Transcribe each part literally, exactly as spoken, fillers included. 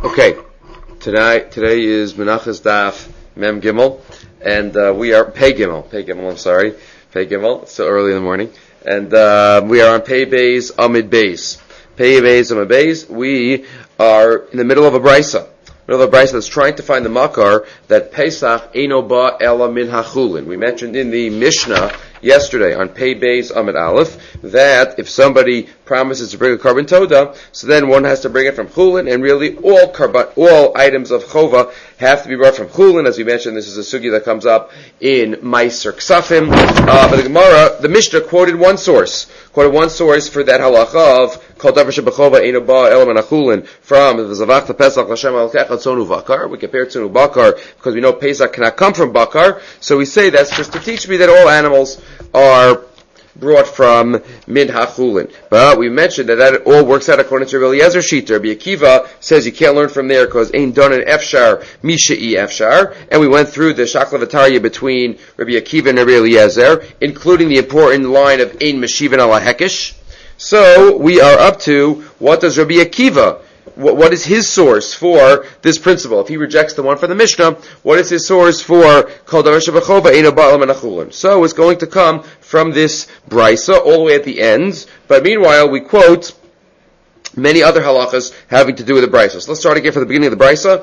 Okay, today today is Menachas Daf Mem Gimel, and uh, we are Pei Gimel. Pei Gimel, I'm sorry, Pei Gimel. It's so early in the morning, and uh, we are on Pei Beis Amid Beis. Pei Beis Amid Beis. We are in the middle of a brisa. Middle of a brisa that's trying to find the makar that Pesach Eino Ba Ela Min HaChulin. We mentioned in the Mishnah yesterday on Pei Beis Amid Aleph that if somebody promises to bring a carbon toda, so then one has to bring it from Chulin, and really all carbon, all items of chova have to be brought from Chulin. As we mentioned, this is a sugi that comes up in Meiser Ksafim. Uh, but the Gemara, the Mishnah quoted one source, quoted one source for that halacha of Kol Davar Shebechova Eino Ba Ela Min HaChulin from the Zavach Pesach L'Shem Alkecha Tzonu Bakar. We compare Tzonu Bakar because we know Pesach cannot come from Bakar, so we say that's just to teach me that all animals are brought from Min HaChulin. But we mentioned that that all works out according to Rabbi Eliezer Shita. Rabbi Akiva says you can't learn from there because Ein Don and Efshar, Misha'i Efshar. And we went through the Shaklavatariya between Rabbi Akiva and Rabbi Eliezer, including the important line of Ein Meshivan Ala Hekesh. So we are up to, what does Rabbi Akiva, what, what is his source for this principle? If he rejects the one for the Mishnah, what is his source for Kol Davar Shebechova Eino Ba Ela Min HaChulin? So it's going to come from this brisa all the way at the end. But meanwhile, we quote many other halachas having to do with the brisa. So let's start again from the beginning of the brisa.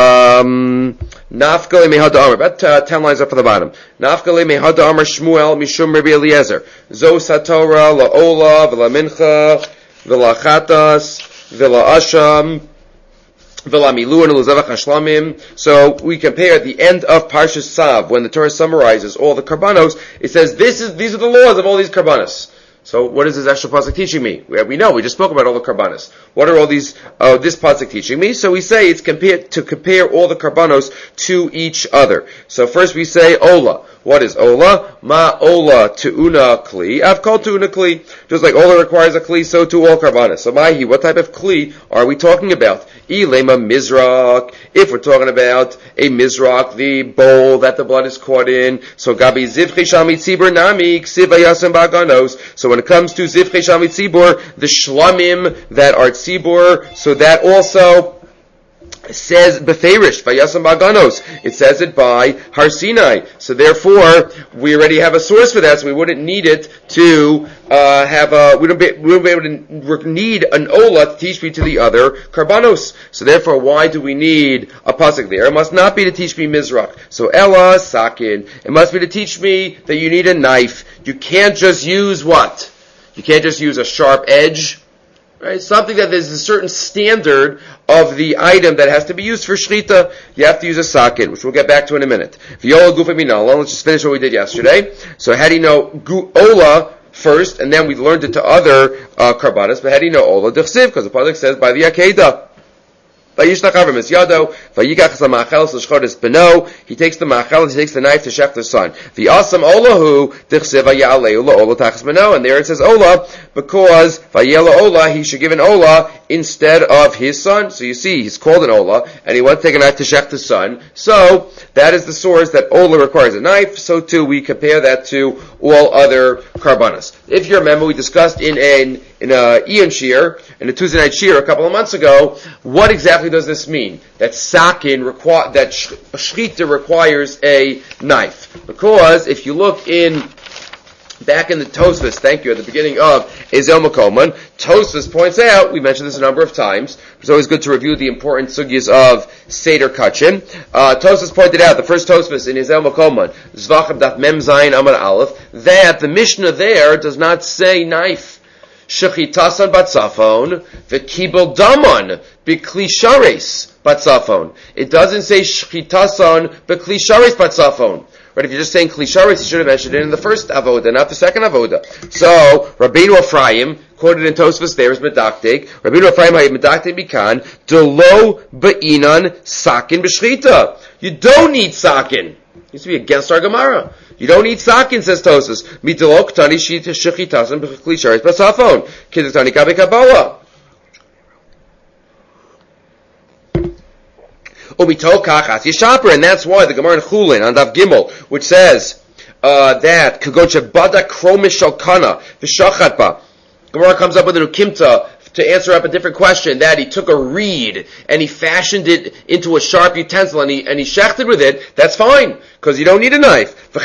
Um, Nafkale mehada amar, about uh, ten lines up from the bottom. Nafkale mehada amar Shmuel mishum Rabbi Eliezer. Zos haTorah la'ola v'la mincha v'la chatas v'la asham v'la milu and l'zevach hashlamim. So we compare at the end of Parshas Sav, when the Torah summarizes all the karbanos, it says this is these are the laws of all these karbanos. So what is this extra pasuk teaching me? We, we know, we just spoke about all the karbanos. What are all these, uh, this pasuk teaching me? So we say it's compared, to compare all the karbanos to each other. So first we say Ola. What is Ola? Ma Ola Tu'una Kli. I've called Tu'una Kli. Just like Ola requires a Kli, so too all karbanos. So Mahi, what type of Kli are we talking about? Ilema Mizrak. If we're talking about a Mizrak, the bowl that the blood is caught in. So Gabi Zivchi Shami Tzibur Nami Ksiva Yasim Baganos. So when it comes to Zivchi Shami Tzibur, the Shlamim that are Tzibur, so that also says Beferish, Vayasam Baganos. It says it by Har Sinai. So therefore, we already have a source for that, so we wouldn't need it to uh, have a, we don't be, we wouldn't be able to need an Ola to teach me to the other Karbanos. So therefore, why do we need a pasuk there? It must not be to teach me Mizrak. So Ella, Sakin. It must be to teach me that you need a knife. You can't just use what? You can't just use a sharp edge. Right? Something that there's a certain standard of the item that has to be used for shrita. You have to use a sakin, which we'll get back to in a minute. V'yola gufa minala. Let's just finish what we did yesterday. So how do you know gu- Ola first, and then we learned it to other uh, karbanas, but how do you know Ola? D'chsiv, because the pasuk says by the Akedah. He takes the machel, he takes the knife to shech the son. The asam olahu dichsiva ya'aleu la'ola tachas beno, and there it says ola because vayela ola he should give an ola instead of his son. So you see, he's called an ola, and he wants to take a knife to shech the son. So that is the source that ola requires a knife. So too we compare that to all other karbanas. If you remember, we discussed in an in a Ian Shir, in a Tuesday night Shir a couple of months ago, what exactly does this mean? That sakin require, that sh- shchita requires a knife. Because if you look in, back in the Tosfos, thank you, at the beginning of Ezel Makoman, Tosfos points out, we mentioned this a number of times, it's always good to review the important sugyas of Seder Kachin. Uh, Tosfos pointed out, the first Tosfos in Ezel Makoman, Zvachim Daf Mem Zayin Amar Aleph, that the Mishnah there does not say knife. Shechitasan batzafon, v'kibel daman, b'klishares batzafon. It doesn't say shechitasan, b'klishares batzafon. Right, if you're just saying klishares, you should have mentioned it in the first avoda, not the second avoda. So, Rabbeinu Ephraim, quoted in Tosfos there is medaktik, Rabbeinu Ephraim hayid medaktik bikan, delo ba'inan sakin b'shchita. You don't need sakin. It used to be against our Gemara. You don't need sakin, says Tosfos. Mitilok tani shechitasan b'klishares basafon. Kidutani kabe kabbalah. Umitokach as yishaper, and that's why the Gemara in Chulin on Daf Gimel, which says uh, that kagocha bada kromish shalkana v'shachat ba. Gemara comes up with an ukimta to answer up a different question, that he took a reed and he fashioned it into a sharp utensil and he and he shechted with it, that's fine, because you don't need a knife. Uh,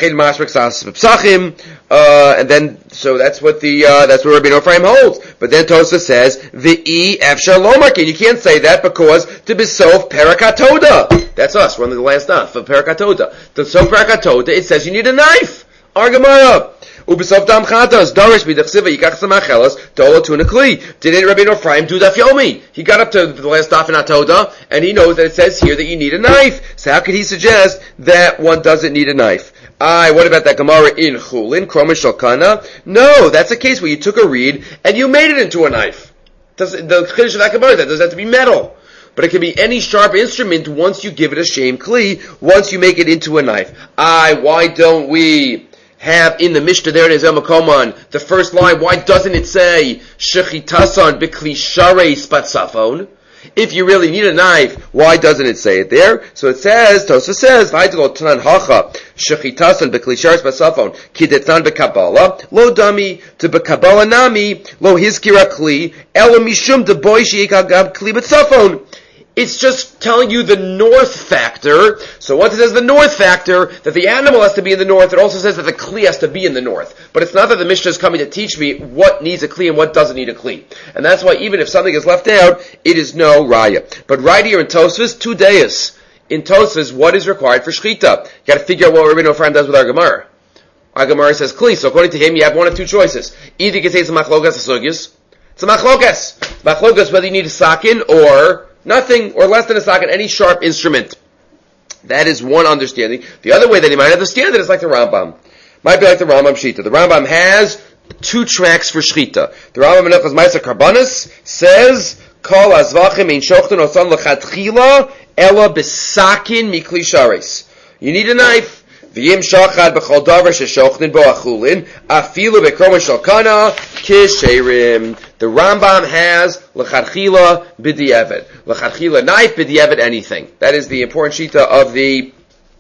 and then, so that's what the uh, that's what Rabbeinu Ephraim holds. But then Tosa says, "V'i efshar lo makin." You can't say that because to bisof perakatoda. That's us. We're on the last daf of perakatoda. To bisof perakatoda, it says you need a knife. Argamara. Ubisof dam chatas darish b'dechsiva yikach samachelas dola tuna kli. Didn't Rabbeinu Ephraim do daf yomi? He got up to the last daf in Atoda, and he knows that it says here that you need a knife. So how could he suggest that one doesn't need a knife? Aye, what about that Gemara in Chulin, Kromish Shalkana? No, that's a case where you took a reed and you made it into a knife. Does, the Chiddush of that Gemara, that doesn't have to be metal. But it can be any sharp instrument once you give it a shem kli, once you make it into a knife. Aye, why don't we have in the Mishnah there in Ezel Makoman, the first line, why doesn't it say, Shechitasan b'kli sharei spatzafon? If you really need a knife, why doesn't it say it there? So it says, Tosa says, V'aytelo tanan hacha, Shechitasan b'kli sharei spatzafon, kidetan b'kabala, lo dami, to b'kabala nami, lo hizkira kli, elo mishum de boy sheikagab kli b'tzafon. It's just telling you the north factor. So once it says the north factor, that the animal has to be in the north, it also says that the kli has to be in the north. But it's not that the Mishnah is coming to teach me what needs a kli and what doesn't need a kli. And that's why even if something is left out, it is no raya. But right here in Tosfos, two days. In Tosfos, what is required for shchita? You gotta figure out what Rabbeinu Ephraim does with our Gemara. Our Gemara says kli, so according to him, you have one of two choices. Either you can say it's a machlokas asugis. It's a machlokas. Machlokas, whether you need a sakin or nothing, or less than a socket, any sharp instrument. That is one understanding. The other way that you might understand it is like the Rambam. Might be like the Rambam Shita. The Rambam has two tracks for Shchita. The Rambam in Nechas Ma'aser Karbanis says, Kol azvachim ein shochten osan l'chatchila ela besakin mikli shares. You need a knife. V'yim shachad b'chol davar sheshochten bo achulin afilu b'kroma shalkana kisherim. The Rambam has l'chadchila b'di'evet. L'chadchila knife, b'di'evet anything. That is the important shita of the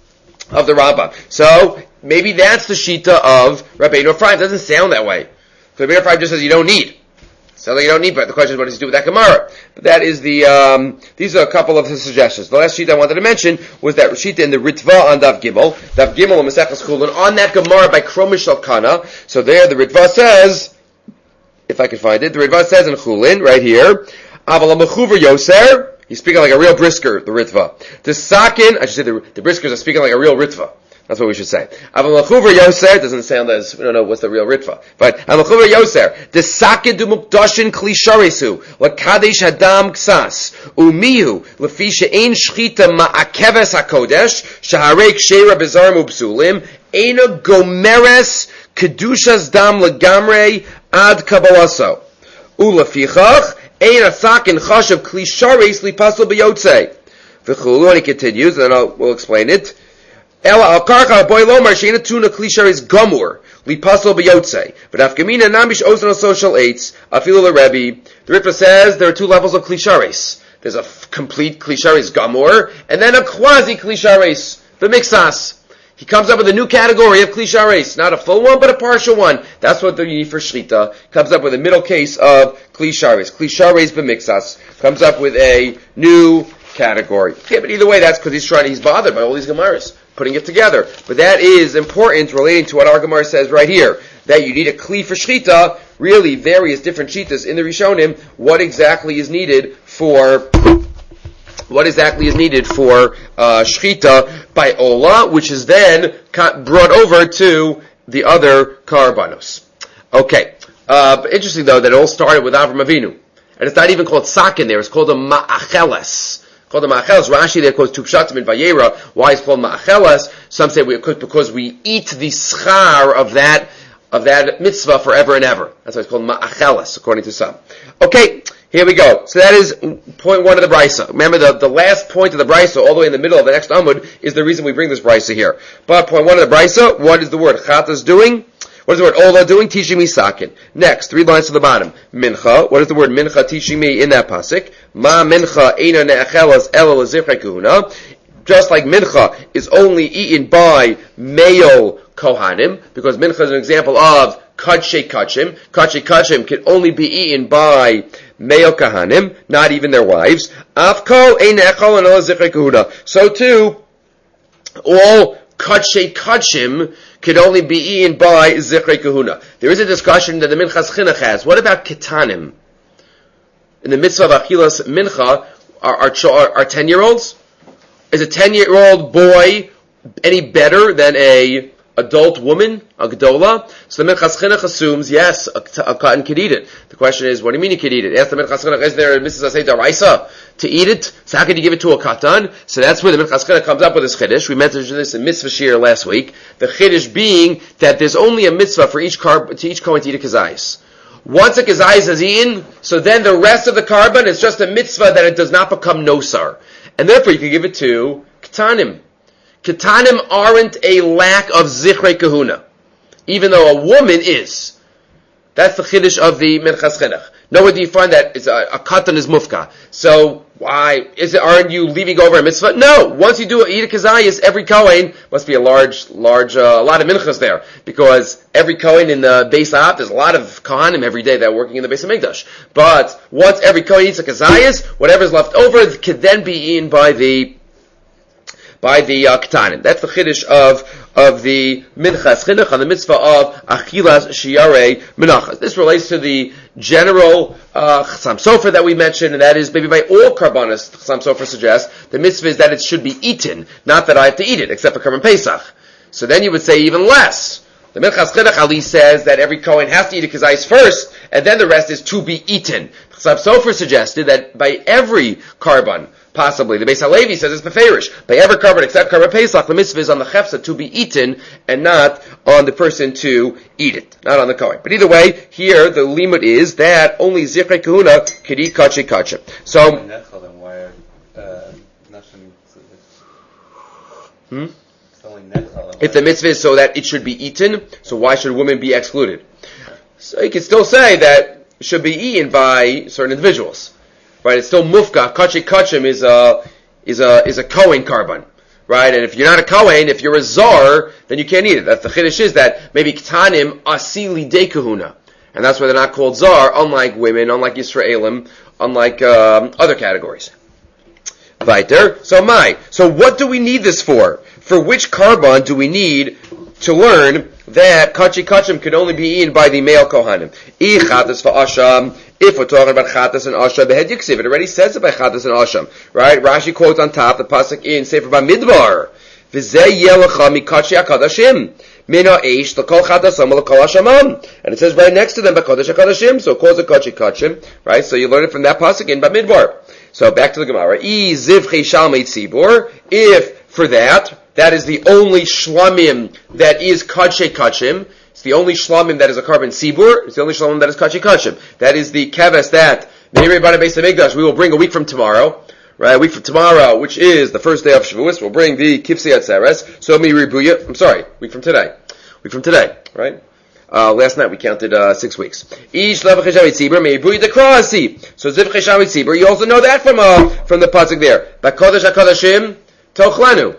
of the Rambam. So maybe that's the shita of Rabbeinu Ephraim. It doesn't sound that way. So Rabbeinu Ephraim just says you don't need. So you don't need, but the question is what does he do with that Gemara? But that is the, um, these are a couple of the suggestions. The last sheet I wanted to mention was that Rashita in the Ritva on Dav Gimel, Dav Gimel and Maseches Chulin, on that Gemara by Kromish Alkana. So there the Ritva says, if I can find it, the Ritva says in Chulin, right here, Aval HaMechuver Yoser, he's speaking like a real brisker, the Ritva. The Sakin, I should say the, the briskers are speaking like a real Ritva. That's what we should say. Aval HaMechuver Yoser doesn't sound as, we don't know what's the real Ritva. But Aval HaMechuver Yoser, the Sakin du Mukdashin Kli Sharesu, Lakadesh Hadam Ksas, Umihu, Lefisha Ein Shchita Ma'akeves HaKodesh, Shaharek Sheira Bezarim Upsulim, Eina Gomeres Kedushas Dam Lagamre Ad Kabalaso. Ulafichach, Eina Sakin Chashav Kli Shares Lipasel B'Yotzei. V'chulu, and he continues, and I'll, we'll explain it. Ela al karka boy lomar sheina tuna klishar is gomur lipasol b'yotzei. But afkamina namish ozen on social eights afilu Rebbe. The Ritva says there are two levels of klishares. There's a f- complete klishares gomur, and then a quasi klishares the mixas. He comes up with a new category of klishares, not a full one, but a partial one. That's what you need for shchita. Comes up with a middle case of klishares, klishares b'mixas. Comes up with a new category. Okay, but either way, that's because he's trying. He's bothered by all these gemaras, putting it together. But that is important relating to what our Gemara says right here, that you need a kli for shchita, really various different shitas in the Rishonim, what exactly is needed for, what exactly is needed for, uh, shchita by Ola, which is then brought over to the other karbanos. Okay. Uh, but interesting though, that it all started with Avram Avinu. And it's not even called sakin there, it's called a ma'acheles. Called the ma'acheles. Rashi there quotes two pshatim in Vayera. Why it's called ma'acheles? Some say we, because we eat the schar of that of that mitzvah forever and ever. That's why it's called ma'acheles, according to some. Okay, here we go. So that is point one of the brisa. Remember, the, the last point of the brisa, all the way in the middle of the next amud, is the reason we bring this brisa here. But point one of the brisa, what is the word chatas doing? What is the word ola doing? Teaching me sakin. Next, three lines to the bottom. Mincha. What is the word mincha teaching me in that pasuk? Ma mincha eina ne'achelas ela l'zichrei kahuna. Just like mincha is only eaten by male kohanim, because mincha is an example of kadshe kachim. Kadshe kachim can only be eaten by male kahanim, not even their wives. Afko ein echol and ola zichrei kahuna. So too, all kachei kachim could only be eaten by zichrei kahuna. There is a discussion that the Minchas Chinuch has. What about ketanim? In the mitzvah of achilas mincha, are, are, are, are ten-year-olds? Is a ten-year-old boy any better than a adult woman, a gedola? So the Minchas Chinuch assumes, yes, a, a katan could eat it. The question is, what do you mean you could eat it? Ask the Minchas Chinuch, is there a mitzvah say daraisa to eat it? So how could you give it to a katan? So that's where the Minchas Chinuch comes up with this chiddush. We mentioned this in mitzvah shir last week. The chiddush being that there's only a mitzvah for each carb, to each kohen to eat a kazayis. Once a kazayis is eaten, so then the rest of the carbon is just a mitzvah that it does not become nosar. And therefore you can give it to ketanim. Ketanim aren't a lack of zichrei kahuna, even though a woman is. That's the chiddush of the Minchas Chinuch. Nowhere do you find that it's a, a katan is mufka. So why is it? Aren't you leaving over a mitzvah? No. Once you do eat a kazayis, every kohen must be a large, large, uh, a lot of minchas there, because every kohen in the Beis Ha'ap, there's a lot of kohanim every day that are working in the Beis Hamikdash. But once every kohen eats a kazayis, whatever's left over could then be eaten by the by the uh, ketanim. That's the chiddush of of the Minchas Chinuch on the mitzvah of achilas shiarei menachas. This relates to the general uh, Chassam Sofer that we mentioned, and that is maybe by all karbanos. Chassam Sofer suggests the mitzvah is that it should be eaten, not that I have to eat it, except for Karban Pesach. So then you would say even less. The Minchas Chinuch Ali says that every kohen has to eat a kazayis first, and then the rest is to be eaten. Chassam Sofer suggested that by every karban, possibly. The Beis HaLevi says it's beferish. By every carbon except Karban Pesach, the mitzvah is on the chefsa to be eaten and not on the person to eat it, not on the kohen. But either way, here the limit is that only zichrei kahuna could eat kachei kachim. So, hmm? If the mitzvah is so that it should be eaten, so why should women be excluded? So you can still say that it should be eaten by certain individuals. Right, it's still mufka. Kachei kachim is a is a is a kohen carbon, right? And if you're not a kohen, if you're a zar, then you can't eat it. That's the chiddush, is that maybe ketanim asili de kahuna, and that's why they're not called zar, unlike women, unlike Yisraelim, unlike um, other categories. Weiter. So my. So what do we need this for? For which carbon do we need to learn that kachei kachim can only be eaten by the male kohanim? Ichatas va'asham. If we're talking about chatas and asham, behed yiksiv, it already says it by chatas and asham, right? Rashi quotes on top the pasuk in Sefer Bamidbar, v'zeh yelecha mikachei hakadashim, min ha'esh l'kol chatasam l'kol ashamam, and it says right next to them b'kodesh hakadashim, so it calls it kachei kachim, right? So you learn it from that pasuk in Bamidbar. So back to the Gemara. I zivchei shalmei tzibur. If for that, that is the only shlamim that is kachei kachim. It's the only shlamim that is a carbon sibur. It's the only shlamim that is kachei kachim. That is the keves that Meiri Bana Beis Hamikdash we will bring a week from tomorrow, right? A week from tomorrow, which is the first day of Shavuos, we'll bring the kipsei atzeres. So Meiri Buya. I'm sorry, week from today. Week from today, right? Uh, last night we counted uh, six weeks. Ish levach shavit sibur Meiri Buya dekrasi. So zivchei shavit sibur. You also know that from uh, from the pasuk there. Bakodesh hakadashim tochlanu.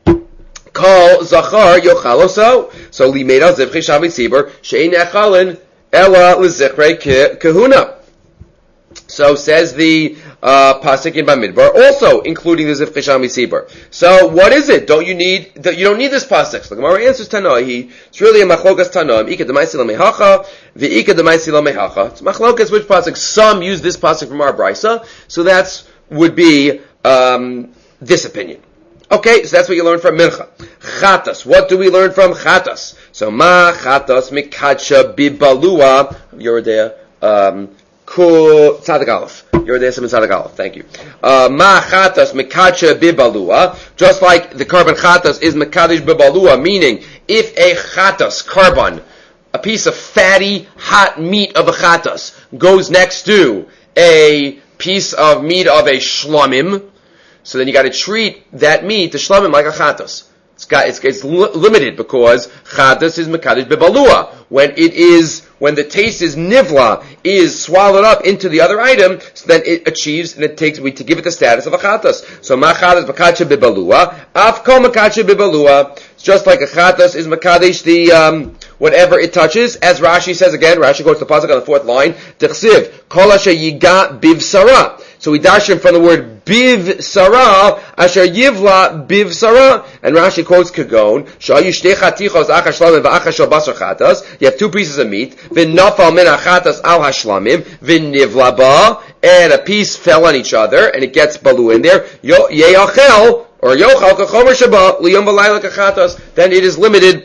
Kol zachar yochaloso. So limeda zivchei shavit sibur shein echalin ela lezichrei kahuna. So says the uh, pasuk in Bamidbar, also including the zivchei shavit sibur. So what is it? Don't you need? You don't need this pasuk. So the Gemara answers Tanoi. It's really a machlokas Tanoim. Ika demaisi lamehacha, the ika demaisi lamehacha. It's machlokas which pasuk. Some use this pasuk from our brisa, so that's would be um, this opinion. Okay, so that's what you learn from Mincha. Chatas. What do we learn from Chatas? So ma Chatas mikacha bibalua Yeridea um ku tzadik aleph. Yeridea siman tzadik aleph. Thank you. Uh, ma Chatas mikacha bibalua. Just like the carbon Chatas is mikadosh bibalua, meaning if a Chatas carbon, a piece of fatty hot meat of a Chatas, goes next to a piece of meat of a shlamim, so then you got to treat that meat, the shlamim, like a chatas. It's got it's, it's li- limited because chatas is mekadosh bebalua. When it is when the taste is nivla, is swallowed up into the other item, so then it achieves and it takes we to give it the status of a chatas. So ma chatas mekadosh bebalua, af kol mekadosh bebalua. It's just like a chatas is mekadosh the um, whatever it touches, as Rashi says again, Rashi goes to the pasuk on the fourth line, T'chsiv, kol asher yiga bivsara. So we dash him from the word bivsara, asher yivla bivsara, and Rashi quotes Kagon, shayu shtei chatichos acha shlamim v'acha shel basar chatas, you have two pieces of meat, v'nafal min achatas al hashlamim, v'nivla ba, and a piece fell on each other, and it gets balu in there, yeyachel, or yochal kachomer shaba, liyom v'layla kachatas, then it is limited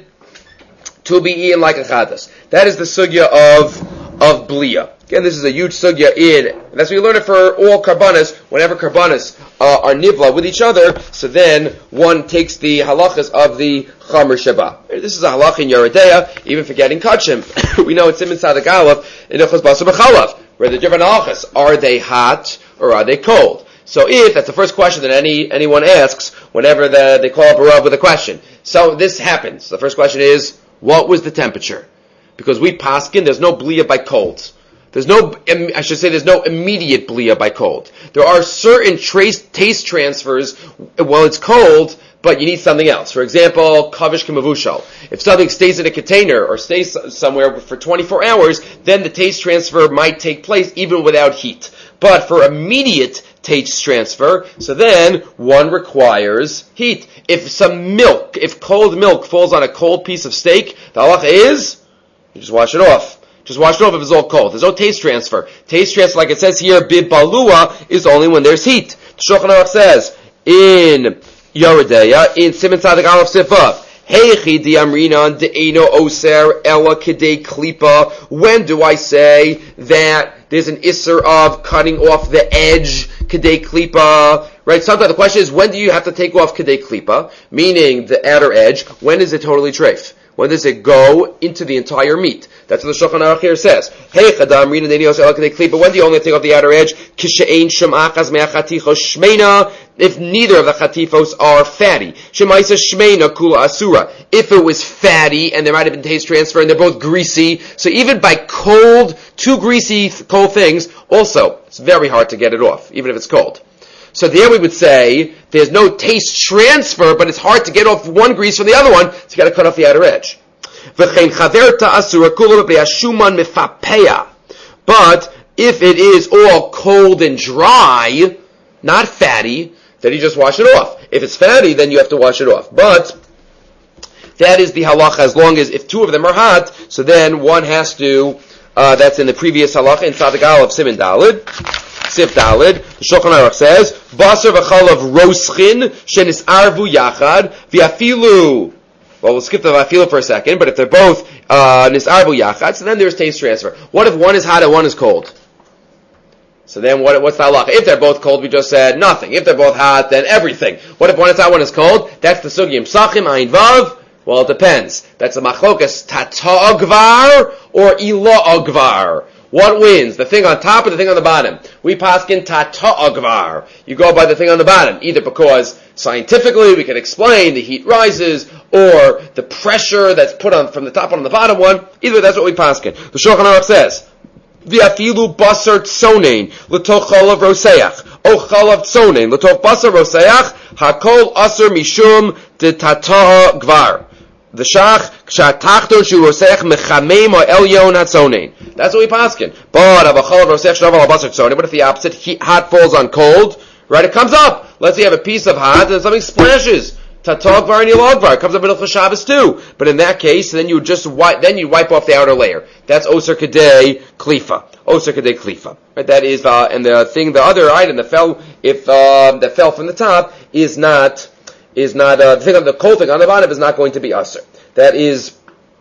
to be eaten like a chatas. That is the sugya of, of blia. Again, this is a huge sugya in, and that's what you learn it for all karbanas. Whenever karbanas uh, are nivla with each other, so then one takes the halachas of the chamer sheba. This is a halach in Yeridea, even for getting kachim. We know it's Siman Tzadik Aleph in Ilchos Basar B'chalav, where the different halachas, are they hot or are they cold? So if, that's the first question that any anyone asks whenever the, they call up a Rav with a question. So this happens. The first question is, what was the temperature? Because we paskin, there's no blia by cold. There's no, I should say, there's no immediate blia by cold. There are certain trace, taste transfers while it's cold, but you need something else. For example, kavish k'mavushal. If something stays in a container or stays somewhere for twenty-four hours, then the taste transfer might take place even without heat. But for immediate taste transfer, so then one requires heat. If some milk, if cold milk falls on a cold piece of steak, the halacha is, you just wash it off. Just wash it off if it's all cold. There's no taste transfer. Taste transfer, like it says here, bibalua, is only when there's heat. Shulchan Aruch says, in Yeridea, in Siman Tzadik Aleph Sifa, Heichi di amrinan de'eno oser ela kedei klipa. When do I say that there's an isser of cutting off the edge, kedei klipa? Right? Sometimes the question is, when do you have to take off kedei klipa? Meaning the outer edge. When is it totally treif? When does it go into the entire meat? That's what the Shulchan Aruch here says. Hey, chadam rina nenios el kedei klipa. When do you only take off the outer edge? Kishein shem achas me'achatichos shmeina. If neither of the chatifos are fatty. Shemaisa shmeina kula asura. If it was fatty and there might have been taste transfer and they're both greasy, so even by cold, two greasy cold things, also it's very hard to get it off, even if it's cold. So there we would say there's no taste transfer, but it's hard to get off one grease from the other one, so you got to cut off the outer edge. But if it is all cold and dry, not fatty, then you just wash it off. If it's fatty, then you have to wash it off. But that is the halacha, as long as if two of them are hot, so then one has to, uh, that's in the previous halacha, in Tzadik Aleph Siman Daled. Sif Dalid, the Shulchan Aruch says, Basar v'chalav roschin shenisarvu yachad v'afilu. Well, we'll skip the v'afilu for a second, but if they're both uh, nisarvu yachad, so then there's taste transfer. What if one is hot and one is cold? So then what, what's the halacha? If they're both cold, we just said nothing. If they're both hot, then everything. What if one is hot, one is cold? That's the sugim. Sachim ayin vav. Well, it depends. That's a machlokas tata agvar or ila agvar. What wins? The thing on top or the thing on the bottom? We paskin tata agvar. You go by the thing on the bottom, either because scientifically we can explain the heat rises, or the pressure that's put on from the top on the bottom one. Either way, that's what we paskin. The Shulchan Aruch says, V'afilu basar tzonein l'toch chalav roseach, o chalav tzonein l'toch basar roseach, hakol asar mishum de tata gvar. The shach kshatachton shu roseach mechamem o elyon hatzonein. That's what we paskin. But avachol roseach shnaval abasar tzonein. What if the opposite? Heat, hot falls on cold, right? It comes up. Let's say you have a piece of hot and something splashes. Tatog var and yilog var comes up in Ilchos Shabbos too. But in that case, then you just wipe. Then you wipe off the outer layer. That's oser kedei klifa. Oser kedei klifa. Right? That is, uh, and the thing, the other item that fell, if uh, that fell from the top, is not. is not, uh, the thing on the cold thing on the bottom is not going to be usher. That is,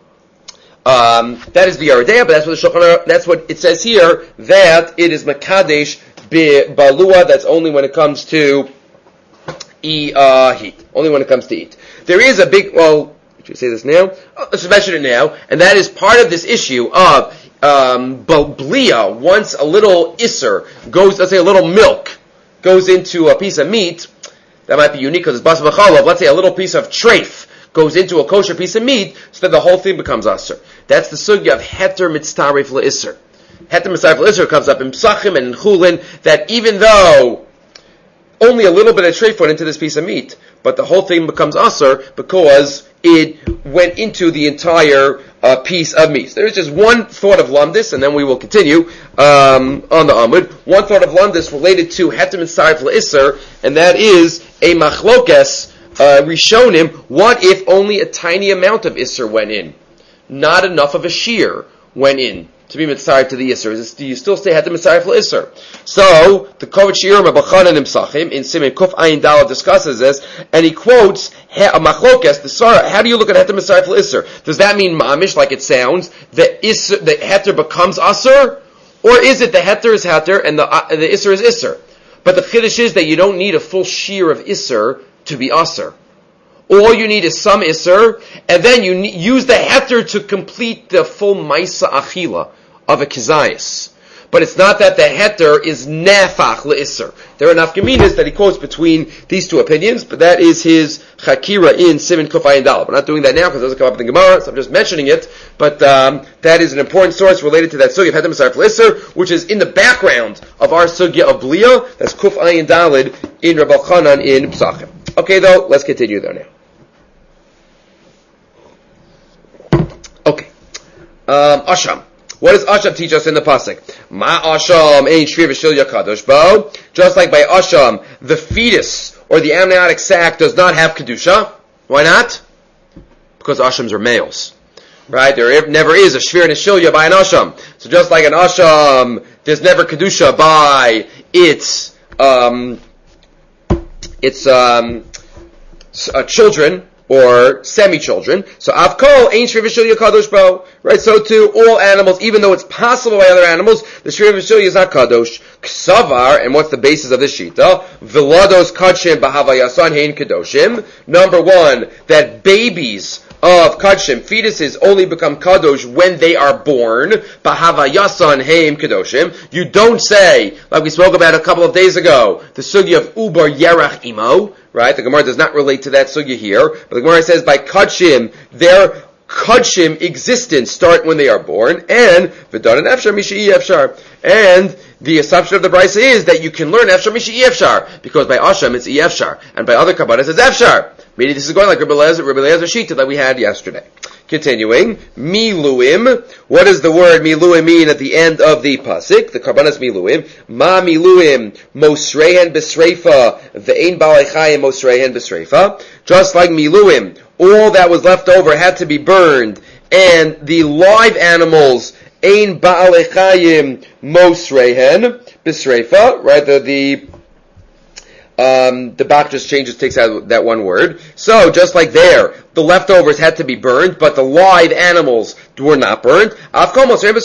um, that is the Yeridea, but that's what the Shulchan, that's what it says here, that it is Makadesh bi balua, that's only when it comes to e, uh, heat. Only when it comes to eat. There is a big, well, should we say this now? Oh, let's mention it now, and that is part of this issue of, um, blia, once a little isser goes, let's say a little milk goes into a piece of meat. That might be unique because it's basar v'chalav. Let's say a little piece of treif goes into a kosher piece of meat, so that the whole thing becomes aser. That's the sugya of heter mitztarif le'isser. Heter mitztarif le'isser comes up in Psachim and in Chulin, that even though only a little bit of treif went into this piece of meat, but the whole thing becomes asur because it went into the entire uh, piece of meat. There is just one thought of lumdis, and then we will continue um, on the Amud. One thought of lumdis related to heter mitzaref le'isser, and that is a machlokes uh, rishonim. What if only a tiny amount of isser went in? Not enough of a shear went in to be mitzaref to the isser. Do you still stay heter mitzaref le'isser? So the Kovet Shiurim Rabbi Chanan Imsachim in Siman Kuf Ayin Daled discusses this, and he quotes a machlokes the Sarah. How do you look at heter mitzaref le'isser? Does that mean mamish, like it sounds, that isser, the heter becomes asur, or is it the heter is heter and the uh, the isser is isser? But the chiddush is that you don't need a full shear of isser to be asur. All you need is some isser, and then you ne- use the heter to complete the full maisa achila of a kizayis. But it's not that the heter is nefach le'isser. There are nafkaminas that he quotes between these two opinions, but that is his chakira in Siman Kuf Ayin Daled. We're not doing that now because it doesn't come up in the Gemara, so I'm just mentioning it. But um, that is an important source related to that sugya of heter mitzaref le'isser, which is in the background of our sugya of Blia. That's Kuf Ayin Daled in Rabbi Chanan in Pesachim. Okay, though, let's continue there now. Okay. Um, Asham. What does Asham teach us in the pasuk? Ma Asham ein shvir v'shil yakadosh bo. Just like by Asham, the fetus or the amniotic sac does not have kedusha. Why not? Because Ashams are males, right? There never is a shvir and a shilya by an Asham. So just like an Asham, there's never kedusha by its um, its um, uh, children. Or semi-children. So avkol ain't shvir v'shilya kadosh bo. Right, so too, all animals, even though it's possible by other animals, the shvir v'shilya is not kadosh. Ksavar, and what's the basis of this shita? V'lados kadshim b'havayasan hein kadoshim. Number one, that babies of kadshim, fetuses, only become kadosh when they are born. B'havayasan hein kadoshim. You don't say, like we spoke about a couple of days ago, the sugya of ubar yerach imo. Right? The Gemara does not relate to that sugya here, but the Gemara says by kadshim, their kadshim existence start when they are born, and v'daran efshar mishi'i efshar. And the assumption of the Brisa is that you can learn efshar mishi'i efshar, because by Asham it's i efshar, and by other kabbalas it's efshar. Meaning this is going like Rabbi Eliezer, Rabbi Eliezer Shita that we had yesterday. Continuing, miluim. What does the word miluim mean at the end of the pasuk? The karbanas miluim. Ma miluim mosrehen besreifa ve'ein balei mosrehen besreifa. Just like miluim, all that was left over had to be burned, and the live animals ein balei chayim mosrehen besreifa. Right, the the Um, the Bach just changes, takes out that one word. So, just like there, the leftovers had to be burned, but the live animals were not burned. Okay,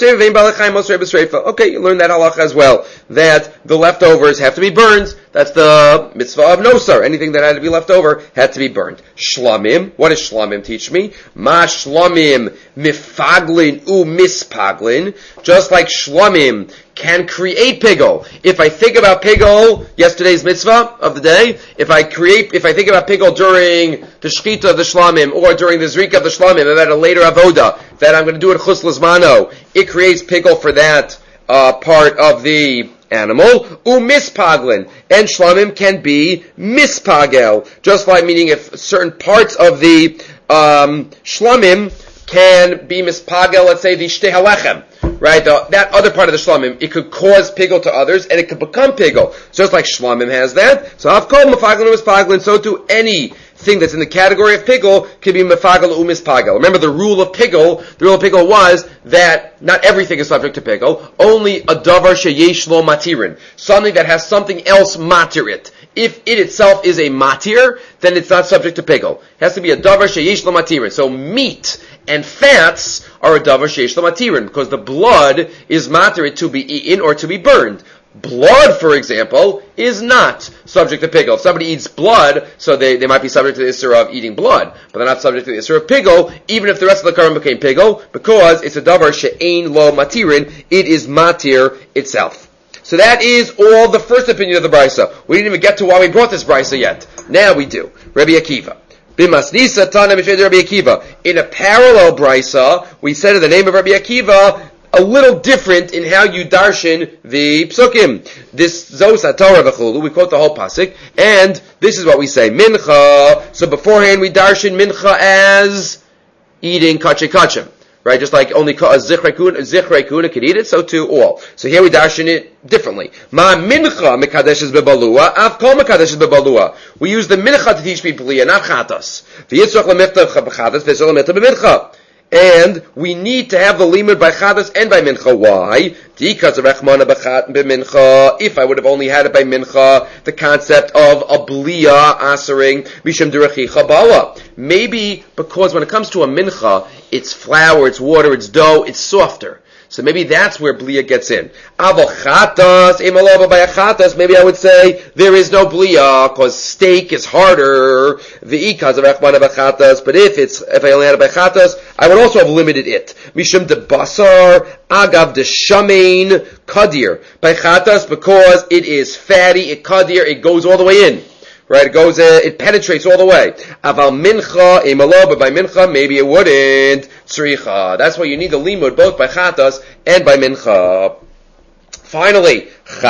you learn that halacha as well, that the leftovers have to be burned. That's the mitzvah of nosar. Anything that had to be left over had to be burned. Shlamim. What does shlamim teach me? Ma shlamim mifaglin u mispaglin. Just like shlamim can create pigol. If I think about pigol, yesterday's mitzvah of the day, if I create, if I think about pigol during the shchita of the shlamim, or during the zrika of the shlamim, and at a later avoda, that I'm going to do it chus lizmano, it creates pigol for that uh, part of the animal. U mispaglin. And shlamim can be mispagel. Just like meaning if certain parts of the um, shlamim can be mispagel, let's say the shtei halechem. Right, the, that other part of the shlamim, it could cause pigol to others, and it could become pigol. Just like shlamim has that. So avkol mefaglin u'mispaglin, so too anything that's in the category of pigol can be mefagel u'mispagel. Remember the rule of pigol, the rule of pigol was that not everything is subject to pigol, only a davar sheyesh lo matirin, something that has something else matirit. If it itself is a matir, then it's not subject to pigol. It has to be a davar sheyesh lo matirin. So meat and fats are a davar sheyesh lo matirin, because the blood is matirit to be eaten or to be burned. Blood, for example, is not subject to pigol. If somebody eats blood, so they, they might be subject to the issur of eating blood, but they're not subject to the issur of pigol, even if the rest of the karban became pigol, because it's a davar she'ein lo matirin, it is matir itself. So that is all the first opinion of the Brisa. We didn't even get to why we brought this Brisa yet. Now we do. Rabbi Akiva. Bimasnisa Tana Mishved Rabbi Akiva. In a parallel Brisa, we said in the name of Rabbi Akiva, a little different in how you darshan the psukim. This Zos HaTorah v'chulu, we quote the whole pasuk, and this is what we say, mincha. So beforehand we darshan mincha as eating kache kachem. Right, just like only a zichrei kuna could eat it, so too all. So here we darshan it differently. Ma mincha mekadeshes bebalua, av kol mekadeshes bebalua. We use the mincha to teach people here, not chatas. V'yitzrach lemifta b'chatas, v'yitzrach lemifta b'mincha. And we need to have the limud by chatas and by mincha. Why? Because of rechmana b'mincha. If I would have only had it by mincha, the concept of a bliya asering mishum derechi chabala. Maybe because when it comes to a mincha, it's flour, it's water, it's dough, it's softer. So maybe that's where bliya gets in. Aval chatas, emalava by a chatas, maybe I would say there is no bliya because steak is harder. V'ikaz of rechmana b'chatas. But if it's if I only had it by chatas, I would also have limited it. Mishum de basar agav de shamein kadir by chatas because it is fatty, it kadir, it goes all the way in. Right, it goes, uh, it penetrates all the way. Aval mincha, emalo, but by mincha, maybe it wouldn't. Tzricha. That's why you need the limud, both by chatas and by mincha. Finally,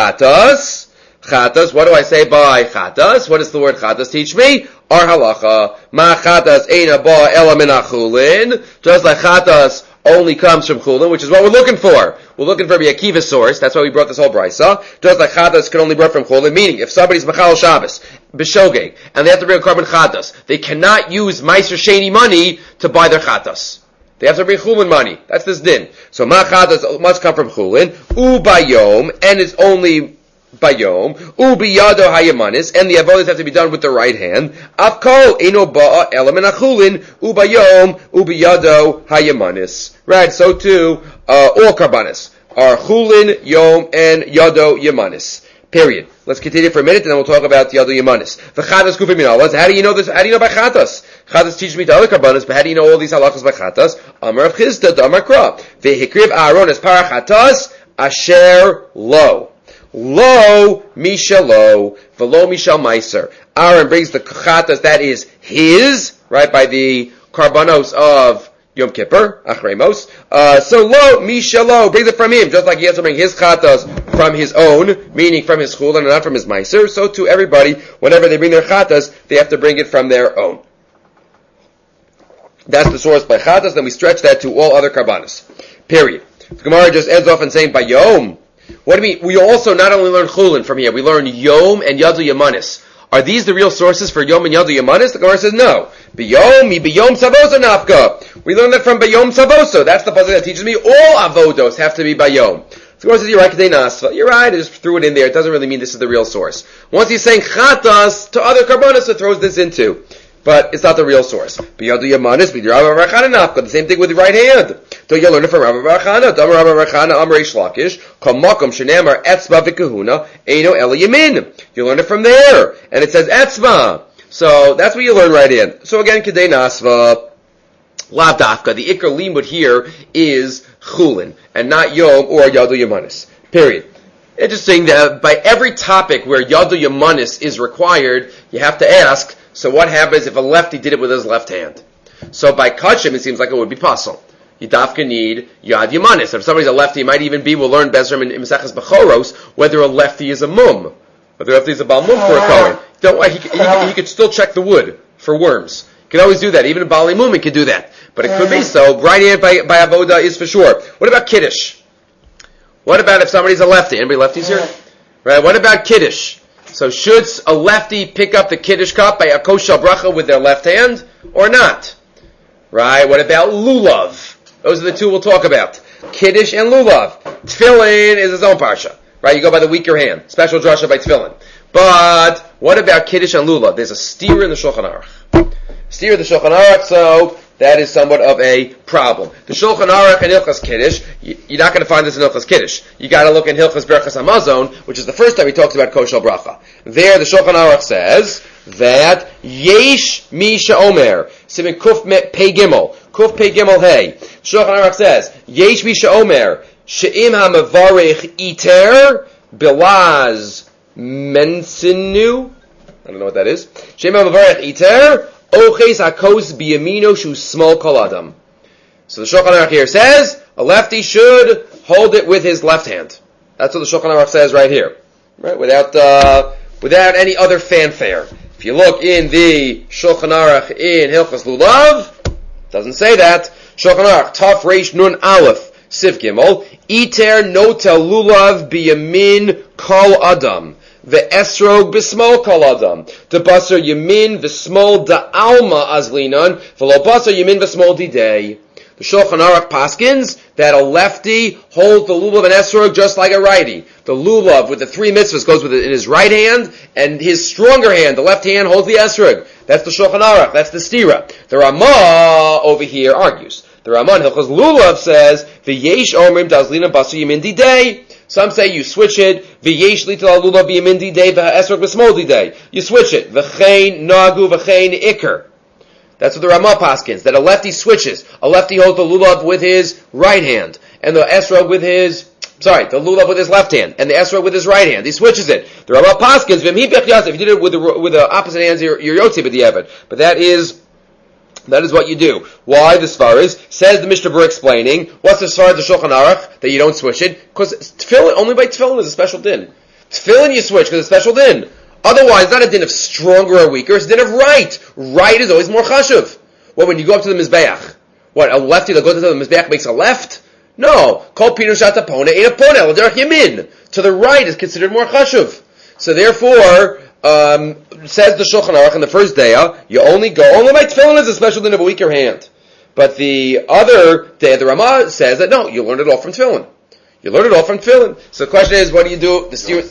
chatas. Chatas, what do I say by chatas? What does the word chatas teach me? Ar halacha. Ma chatas eina ba ela min achulin. Just like chatas only comes from chulin, which is what we're looking for. We're looking for Rabbi Akiva's source. That's why we brought this whole brisa. Just like chatas can only brought from chulin, meaning if somebody's machal Shabbos, b'shogeg, and they have to bring a carbon chatas, they cannot use meiser sheni money to buy their chatas. They have to bring chulin money. That's this din. So ma chatas must come from chulin, u bayom, and it's only bayom, u biyado hayamanis, and the avodas have to be done with the right hand. Afkol eno ba'a elam achulin, u bayom, u biyado hayamanis. Right, so too, uh, all karbanis are chulin, yom, and yado yamanis. Period. Let's continue for a minute, and then we'll talk about the other yamanis. The chatas kufim minalas. How do you know this? How do you know by chatas? Chatas teaches me to other karbanis, but how do you know all these halachas by chatas? Amar of Chisda, Amar Kra. Vehikriv Aaron as para chatas asher lo. Lo mishalo, velo mishal meiser. Aaron brings the chatas that is his, right, by the karbanos of Yom Kippur, Achremos. Uh, so lo mishalo, brings it from him, just like he has to bring his chatas from his own, meaning from his chulin and not from his meiser. So to everybody, whenever they bring their chatas, they have to bring it from their own. That's the source by chatas. Then we stretch that to all other karbanos. Period. The Gemara just ends off and saying by yom. What do we mean? We also not only learn chulin from here, we learn yom and yadu yamanis. Are these the real sources for yom and yadu yamanis? The Gemara says no. Biyom, mi biyom savoso nafka. We learn that from biyom savoso. That's the pasuk that teaches me all avodos have to be bayom. The Gemara says you're right, kedei nasva. You're right, I just threw it in there. It doesn't really mean this is the real source. Once he's saying chatas to other karbanos, it throws this into. But it's not the real source. Biyadu yamanis, biyadu Rabbi Barachana nafka. The same thing with the right hand. So you learn it from Rabbi Barachana. Damar Rabbi Barachana, Amrei Shlakish, Kamakom Shenamar Etzba V'Kahuna, Eino Ela Yamin. You learn it from there, and it says Etzba. So that's what you learn right in. So again, Kedei Nasva, Lav Dafka. The Ikar Limud here is Chulin, and not Yom or Yadu Yamanis. Period. Interesting that by every topic where Yadu Yamanis is required, you have to ask, so what happens if a lefty did it with his left hand? So by kachim, it seems like it would be possible. You dafka need yad yamanis. If somebody's a lefty, it might even be, we'll learn Bezram in Maseches Bechoros, whether a lefty is a mum. Whether a lefty is a bal mum for a kohen. Don't worry, he, he, he could still check the wood for worms. You can always do that. Even a bali mum can do that. But it could be so. Right hand by, by avoda is for sure. What about kiddush? What about if somebody's a lefty? Anybody lefties here? Right, what about kiddush? So should a lefty pick up the kiddush cup by a kosher bracha with their left hand or not? Right? What about lulav? Those are the two we'll talk about. Kiddush and lulav. Tefillin is his own parsha. Right? You go by the weaker hand. Special drasha by tefillin. But what about kiddush and lulav? There's a steer in the Shulchan Aruch. Steer in the Shulchan Aruch, so that is somewhat of a problem. The Shulchan Aruch and Hilchas Kiddush, you're not going to find this in Hilchas Kiddush. You got to look in Hilchas Berachas Hamazon, which is the first time he talks about kosher bracha. There, the Shulchan Aruch says that Yesh Mi She'omer, Simin Kuf Pei Gimel, Kuf Pei Gimel Hey. Shulchan Aruch says Yesh Mi She'omer, She'im HaMavarech Iter Bilaz Mensinu. I don't know what that is. She'im HaMavarech Iter Oches hakos biyamino shu small kol adam. So the Shulchan Aruch here says a lefty should hold it with his left hand. That's what the Shulchan Aruch says right here, right? Without uh, without any other fanfare. If you look in the Shulchan Aruch in Hilchos Lulav, doesn't say that. Shulchan Aruch Taf Reish Nun Aleph Sif Gimel Iter Notel Lulav Biyamin Kol Adam Ve'esrog B'Smol Kol Adam Debasar Yamin V'Smol Da Alma Azlinan V'Lo Basar Yamin V'Smol Didei. The Shulchan Aruch paskins that a lefty holds the lulav and esrog just like a righty. The lulav with the three mitzvahs goes with it in his right hand, and his stronger hand, the left hand, holds the esrog. That's the Shulchan Aruch. That's the stira. The Ramah over here argues. The Ramah in Hilchos Lulav says, "V'yesh omrim dazlina basu yamin didei." Some say you switch it. V'yesh lital lulav b'yamin didei v'esrog b'smol didei. You switch it. V'chein nagu v'chein ikar. That's what the Ramah paskins, that a lefty switches. A lefty holds the lulav with his right hand, and the esrog with his, sorry, the lulav with his left hand, and the esrog with his right hand. He switches it. The Ramah paskins, if you did it with the, with the opposite hands, you're, you're yotzi b'diavad. But that is, that is what you do. Why the Svaris? Says the Mishnah Berurah explaining, what's the Svar of the Shulchan Aruch, that you don't switch it? Because tefillin, only by tefillin is a special din. Tefillin you switch, because it's a special din. Otherwise, it's not a din of stronger or weaker, it's a din of right. Right is always more chashuv. What, when you go up to the Mizbeach? What, a lefty that goes to the Mizbeach makes a left? No. Kol pinu shat apone, ein apone, el derech yamin. To the right is considered more chashuv. So therefore, um, says the Shulchan Aruch in the first day, you only go, only by tefillin is a special din of a weaker hand. But the other day, the Ramah says that no, you learn it all from tefillin. You learn it all from tefillin. So the question is, what do you do? The steer-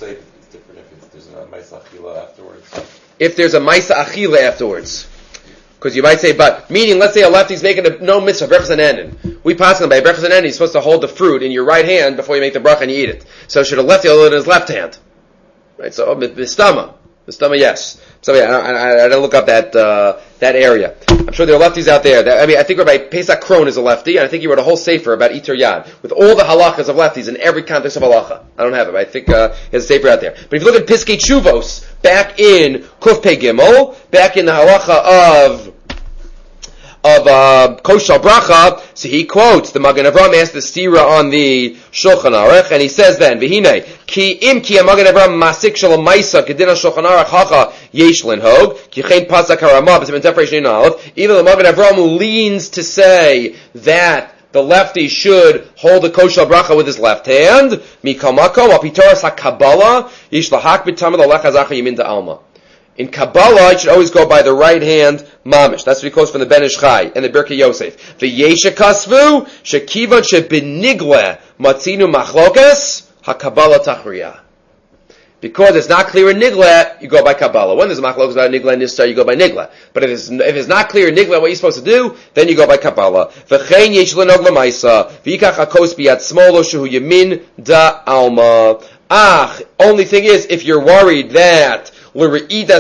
If there's a Maisa Achila afterwards. Because you might say, but, meaning, let's say a lefty's making a, no mitzvah, brachas and enin. We pass on by brachas and enin, you're supposed to hold the fruit in your right hand before you make the bracha and you eat it. So should a lefty hold it in his left hand? Right, so, mistama. Mistama, yes. So yeah, I, I, I didn't look up that, uh, that area. I'm sure there are lefties out there. That, I mean, I think Rabbi Pesach Kron is a lefty, and I think he wrote a whole sefer about Iter Yad, with all the halachas of lefties in every context of halacha. I don't have it, but I think, uh, he has a sefer out there. But if you look at Piskei Tshuvos, back in Kuf Pei Gimel, back in the halacha of, of, uh, Koshal Bracha, so he quotes, the Magen Avram asked the stira on the Shulchan Aruch, and he says then, V'hinei, ki im ki Magen Avram masik shel maisa kedina Shulchan Aruch hacha yesh linhog, ki chen pasak haramah, b'sim interpretation aleph, even the Magen Avram leans to say that the lefty should hold the koshal bracha with his left hand, mikal makom, apitoras ha-kabbalah, yesh lahak b'tamad alech hazacha yamin da'alma. In Kabbalah, it should always go by the right hand, mamish. That's what he quotes from the Ben Ish Chai and the Birkei Yosef. V'yesha kasvu, shekivan shebenigle matzinu machlokas, ha-Kabbalah tachriya. Because it's not clear in Nigla, you go by Kabbalah. When there's a machlokas about Nigla and Nistar, you go by Nigla. But if it's, if it's not clear in Nigla what you're supposed to do, then you go by Kabbalah. V'chein yesh l'nog l'maisa, v'yikach hakos biyat smolo shehu yamin da alma. Ah, only thing is, if you're worried that what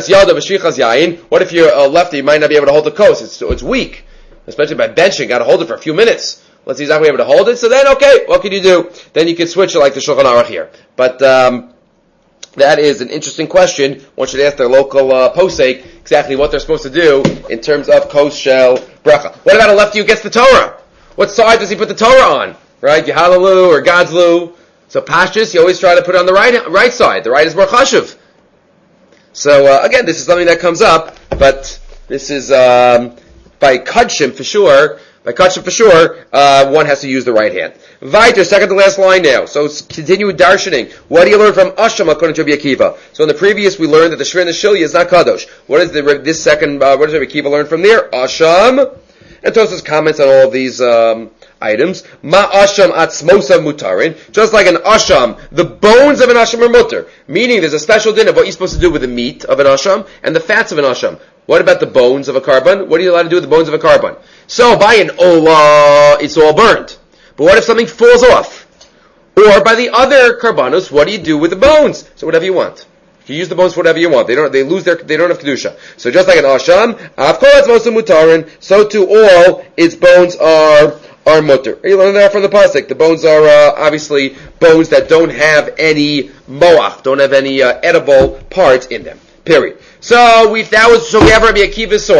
if you're a lefty, you might not be able to hold the kos? It's, it's weak. Especially by benching, gotta hold it for a few minutes. Let's see, he's not going to be able to hold it, so then, okay, what can you do? Then you can switch it like the Shulchan Aruch here. But, um, that is an interesting question. One should ask their local, uh, posek exactly what they're supposed to do in terms of kos shel bracha. What about a lefty who gets the Torah? What side does he put the Torah on? Right? Yehalalu or God's So Pashtus, you always try to put it on the right, right side. The right is more chashuv. So, uh, again, this is something that comes up, but this is, um, by Kudshim for sure, by Kudshim for sure, uh, one has to use the right hand. Vayter, second to last line now. So, continue with darshaning. What do you learn from Asham according to Rabbi Akiva? So, in the previous, we learned that the Shver and the Shilya is not Kadosh. What is the, this second, uh, what does Rabbi Akiva learn from there? Asham. And Tosfos comments on all of these, um, items. Ma asham atzmosa mutarin. Just like an asham, the bones of an asham are mutar. Meaning there's a special din of what you're supposed to do with the meat of an asham and the fats of an asham. What about the bones of a carbon? What are you allowed to do with the bones of a carbon? So by an olah, it's all burnt. But what if something falls off? Or by the other carbonos, what do you do with the bones? So whatever you want. You use the bones for whatever you want. They don't, they lose their, they don't have kedusha. So just like an asham, avkol atzmosa mutarin, so too all its bones are are mutter. You learn that from the pasuk. The bones are uh, obviously bones that don't have any moach, don't have any uh, edible parts in them. Period. So we that was so we have Rabbi Akiva's source.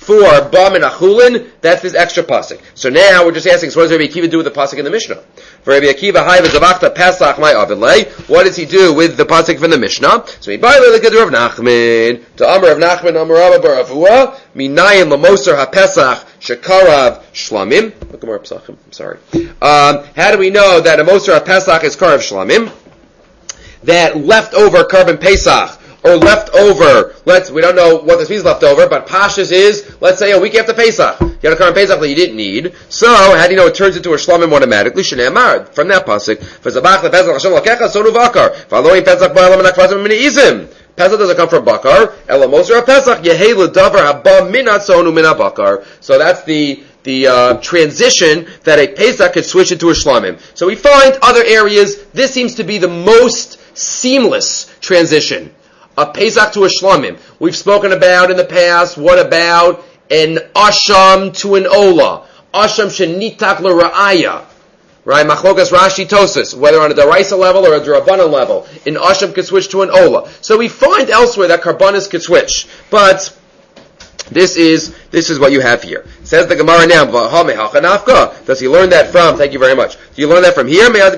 for Ba Menachulin, that's this extra pasuk. So now we're just asking, so what does Rabbi Akiva do with the pasuk in the Mishnah? For Rabbi Akiva, Hai v'zavachta Pesach my avilei. What does he do with the pasuk from the Mishnah? So he by the Rav Nachman to Amar of Nachman Amar Rabba Bar Avua Minayim Lamoser HaPesach Shekarav Shlamim. Look at more Pesachim. I'm sorry. Um, how do we know that a Moser HaPesach is Karav Shlamim? That leftover carbon Pesach, or leftover, let's, we don't know what this means leftover, but Pashas is, let's say a week after Pesach. You had a carbon Pesach that you didn't need. So, how do you know it turns into a Shlamim automatically? Shnei Amar, from that pasuk. V'zabach lePesach Hashem lakecha sonu v'akar. V'aloim Pesach ba'elam anakvazim minizim. Pesach doesn't come from bakar. Ela Moser HaPesach yehei l'davar haba minat sonu mina bakar. So that's the the uh, transition that a Pesach could switch into a Shlamim. So we find other areas, this seems to be the most seamless transition. A Pesach to a Shlamim. We've spoken about in the past, what about an Asham to an Ola? Asham shenitak l'ra'aya. Right? Machlokas Rashi Tosas, whether on a Daraisa level or a Darabanan level. An Asham could switch to an Ola. So we find elsewhere that Karbanis could switch. But This is this is what you have here. Says the Gemara now. Does he learn that from? Thank you very much. Do you learn that from here? Didn't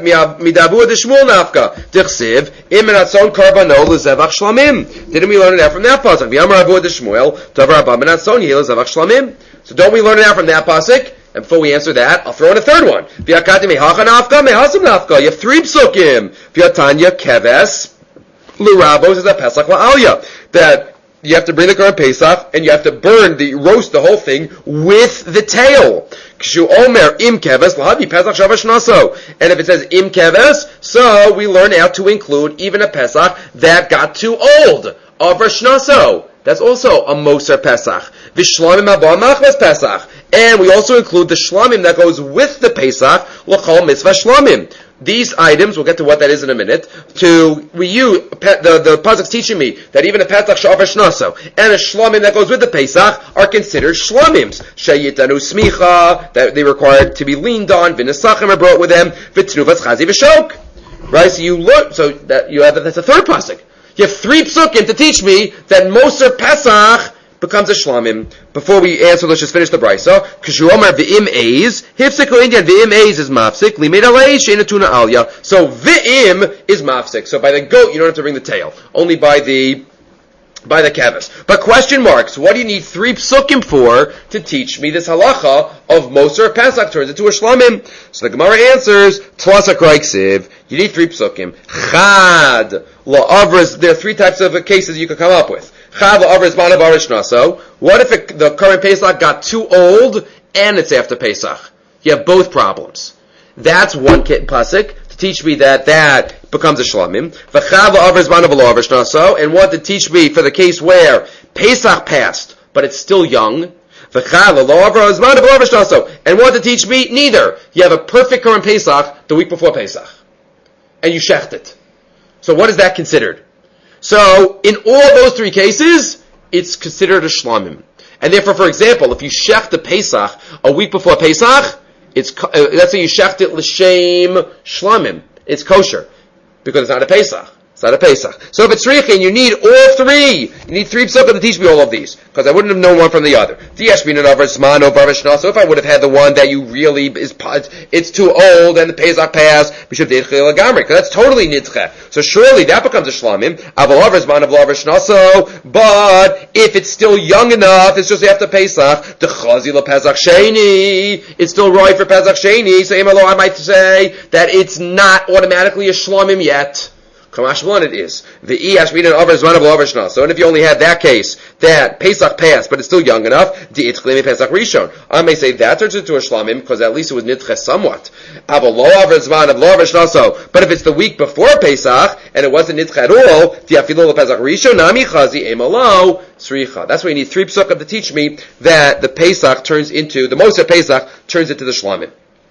we learn it out from that pasuk? So don't we learn it out from that pasuk? And before we answer that, I'll throw in a third one. You have three psukim. Keves l'rabos is a pesach la'alya. That you have to bring the Korban Pesach, and you have to burn the, roast the whole thing with the tail. Omer im keves lahavi Pesach shavash naso. And if it says im keves, so we learn out to include even a Pesach that got too old. Avash naso. That's also a Moser Pesach. V'shlamim haba machmas Pesach. And we also include the shlamim that goes with the Pesach, l'chol mitzvah shlamim. These items, we'll get to what that is in a minute, to, we use, the, the Pesach's teaching me that even a Pesach sh'avar shnaso and a shlamim that goes with the Pesach are considered shlamims. Sheyitanu smicha, that they require to be leaned on, v'nesachim are brought with them, v'tnuvas chazi v'shok. Right, so you look, so that you have, that's a third pasuk. You have three psukim to teach me that Moser Pesach becomes a shlamim. Before we answer, let's just finish the brisa. Kishu Omar v'im eiz, hifsiku Indian v'im eiz is mafsik, limed alei sheina tuna alya. So v'im is mafsik. So by the goat, you don't have to bring the tail. Only by the by the keves. But question marks, what do you need three psukim for to teach me this halacha of Moser Pesach turns into a shlamim? So the Gemara answers, Tlasak Raiksiv, you need three psukim. Chad, la'avras, there are three types of cases you could come up with. Chad la'avras b'anav arish naso. What if it, the current Pesach got too old and it's after Pesach? You have both problems. That's one pasuk to teach me that that becomes a shlamim. And one to teach me for the case where Pesach passed, but it's still young. And one to teach me neither. You have a perfect current Pesach the week before Pesach, and you shecht it. So what is that considered? So in all those three cases, it's considered a shlamim. And therefore, for example, if you shecht the Pesach a week before Pesach, it's uh, let's say you shecht it l'shem shlamim. It's kosher because it's not a Pesach. It's not a Pesach. So if it's Richin, you need all three. You need three psukim to teach me all of these, because I wouldn't have known one from the other. So if I would have had the one that you really is, it's too old and the Pesach passed, because that's totally nidche. So surely that becomes a shlamim. But if it's still young enough, it's just after Pesach. The chazi la Pesach sheni, it's still right for Pesach sheni. So I might say that it's not automatically a shlamim yet. Kamash one it is. The e hashmina over zman of lovershna. So, and if you only had that case, that Pesach passed, but it's still young enough, the itchlimi Pesach rishon. I may say that turns into a shlamim because at least it was nidche somewhat. Avalo over zman of lovershna. So, but if it's the week before Pesach and it wasn't nidche at all, the afilu Pesach rishon nami chazi emalo sricha. That's why you need three psukim to teach me that the Pesach turns into the Moser Pesach turns into the shlamim.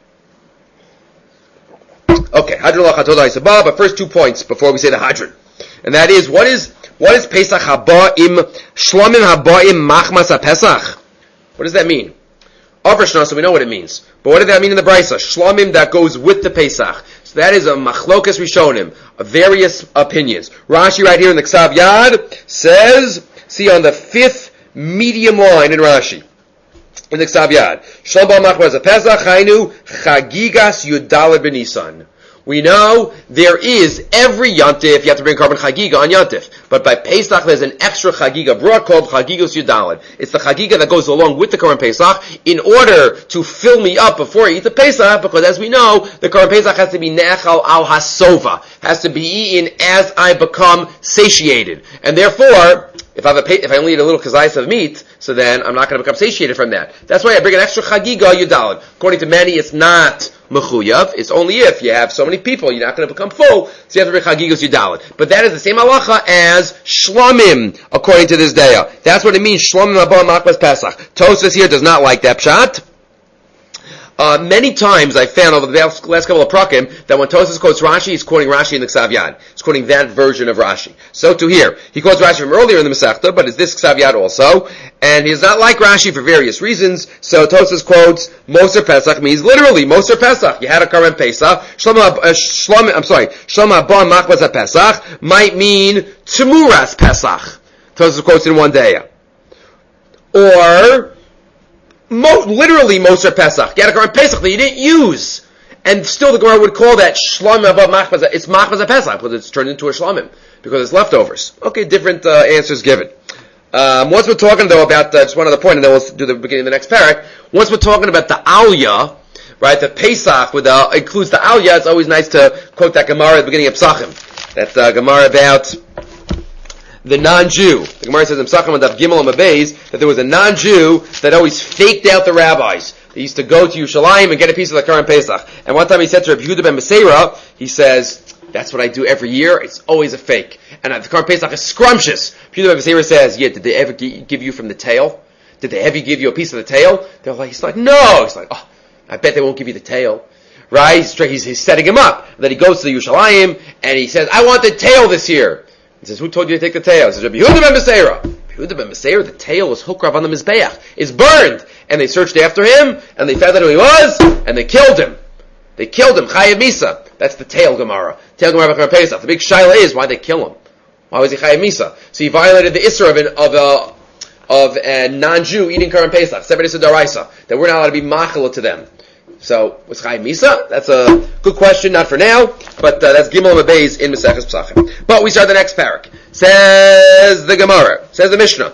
Okay, Hadron Lachatollah Isabah, but first two points before we say the Hadron. And that is, what is, what is Pesach Haba'im, Shlamim Haba'im Machmas HaPesach? What does that mean? Avrishna, so we know what it means. But what did that mean in the Brisa? Shlamim that goes with the Pesach. So that is a Machlokas Rishonim, of various opinions. Rashi right here in the Ksav Yad says, see on the fifth medium line in Rashi. In the Ksav Yad. Shlom Ba Machmas Pesach Hainu Chagigas Yudalad B'Nisan. We know there is every Yontif, you have to bring carbon Chagiga on Yontif. But by Pesach, there's an extra Chagiga brought called Chagigas Yudalad. It's the Chagiga that goes along with the Korban Pesach in order to fill me up before I eat the Pesach, because as we know, the Korban Pesach has to be Ne'achal al Hasova, has to be eaten as I become satiated. And therefore, if I have a, if I only eat a little kazayas of meat, so then I'm not going to become satiated from that. That's why I bring an extra chagiga yudalad. According to many, it's not mechuyav. It's only if you have so many people, you're not going to become full, so you have to bring chagigas yudalad. But that is the same halacha as shlomim, according to this daya. That's what it means. Shlomim abba machmas pesach. Tosfos here does not like that pshat. Uh, many times I found over the last, last couple of prakim that when Tosfos quotes Rashi, he's quoting Rashi in the Ksav Yad. He's quoting that version of Rashi. So to here, he quotes Rashi from earlier in the Masechta, but it's this Ksav Yad also, and he does not like Rashi for various reasons. So Tosfos quotes Moser Pesach means literally Moser Pesach. You had a Korban Pesach. Shlom, uh, Shlom, I'm sorry, Shlom Abba Machmas Pesach might mean Tmuras Pesach. Tosfos quotes in one day. Or Mo- literally Moser Pesach. You had a Korban Pesach that you didn't use. And still the Gemara would call that Shlomim above Machmas. It's Machmas Pesach because it's turned into a Shlomim. Because it's leftovers. Okay, different uh, answers given. Um, once we're talking though about, uh, just one other point and then we'll do the beginning of the next parak. Once we're talking about the Aliyah, right, the Pesach with the, includes the Aliyah, it's always nice to quote that Gemara at the beginning of Psachim. That uh, Gemara about the non-Jew. The Gemara says in Psachim and Daf Gimel and Mabeis that there was a non-Jew that always faked out the rabbis. They used to go to Yerushalayim and get a piece of the Korban Pesach. And one time he said to Rabbi Yehuda ben Beseira, he says, that's what I do every year. It's always a fake. And the Korban Pesach is scrumptious. Rabbi Yehuda ben Beseira says, yeah, did they ever give you from the tail? Did they ever give you a piece of the tail? They're like, he's like, no. He's like, oh, I bet they won't give you the tail. Right? He's, he's, he's setting him up. And then he goes to the Yerushalayim and he says, I want the tail this year. He says, who told you to take the tail? He says, Rabbi Yehuda ben Beseira. Rabbi Yehuda ben Beseira, the tail was hukrav on the Mizbeach. It's burned. And they searched after him, and they found out who he was, and they killed him. They killed him. Chayav Misa. That's the tail Gemara. Tail Gemara B'Korban Pesach. The big shaila is, why'd they kill him? Why was he Chayav Misa? So he violated the Isra of, an, of a, of a non-Jew eating Korban Pesach. Separate Isra Daraisa. That we're not allowed to be machala to them. So, was Chayav Misa? That's a good question, not for now, but uh, that's Gimel Mabeis in Maseches Psachim. But we start the next parak. Says the Gemara, says the Mishnah,